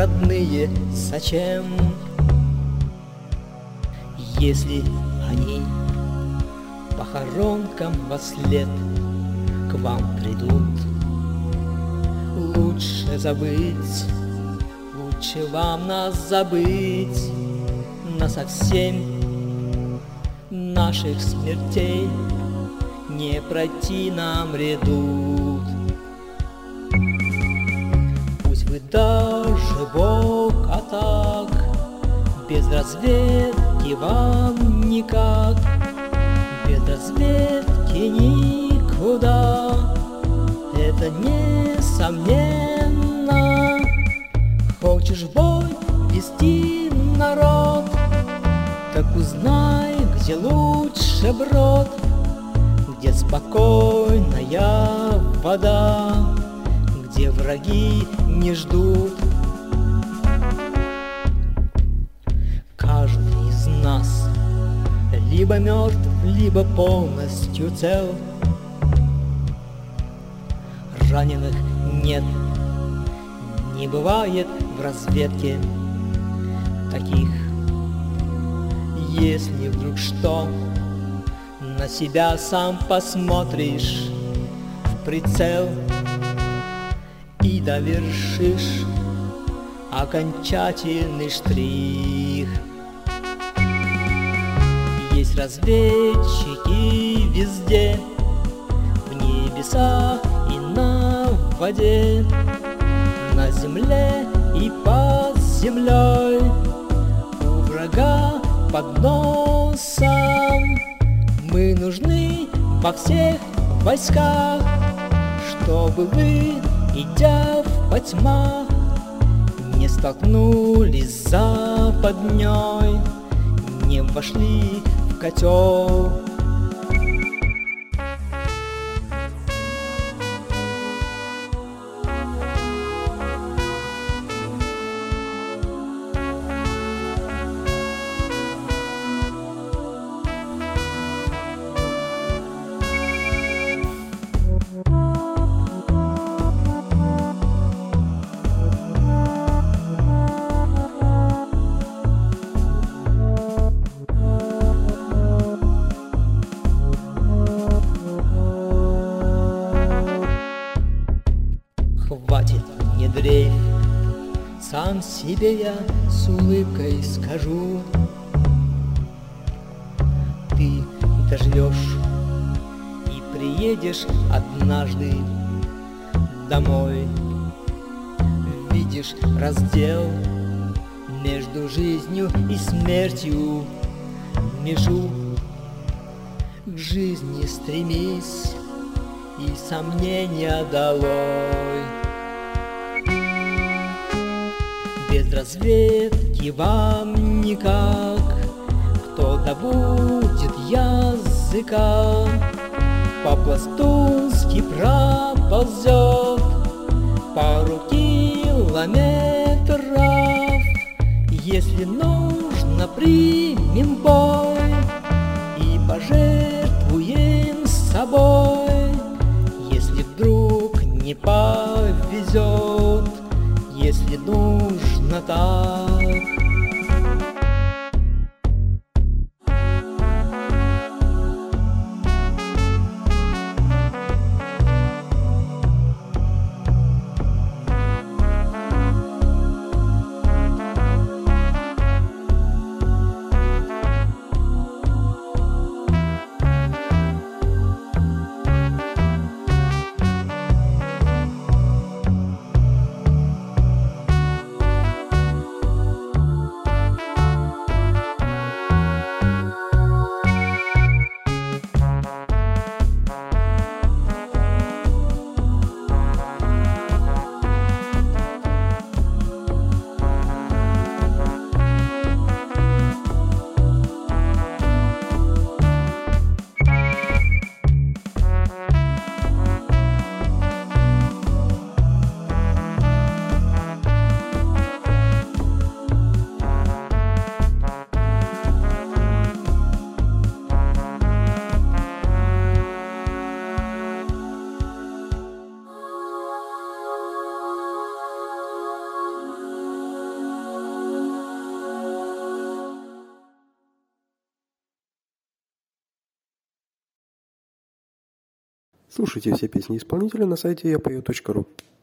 родные, зачем? Если они похоронкам вослед к вам придут, лучше забыть, лучше вам нас забыть насовсем. Наших смертей не пройти нам редут. Пусть вы даже бок, а так без разведки вам никак, без разведки никуда. Это несомненно. Хочешь в бой вести народ, так узнай, где лучше брод, где спокойная вода, где враги не ждут. Каждый из нас либо мертв, либо полностью цел. Раненых нет, не бывает в разведке таких. Если вдруг что, на себя сам посмотришь в прицел и довершишь окончательный штрих. Есть разведчики везде, в небесах и на воде, на земле и под землей, у врага под носом. Мы нужны во всех войсках, чтобы вы, идя в потьмах, не столкнулись с западней, не вошли в котел. Хватит, не дрейф, сам себе я с улыбкой скажу. Ты доживешь и приедешь однажды домой. Видишь раздел между жизнью и смертью, межу. К жизни стремись и сомнения долой. Без разведки вам никак, кто добудет языка, по-пластунски проползет пару километров. Если нужно, примем бой и пожертвуем собой. Если вдруг не повезет, если нужно так. Слушайте все песни исполнителя на сайте yapeo.ru.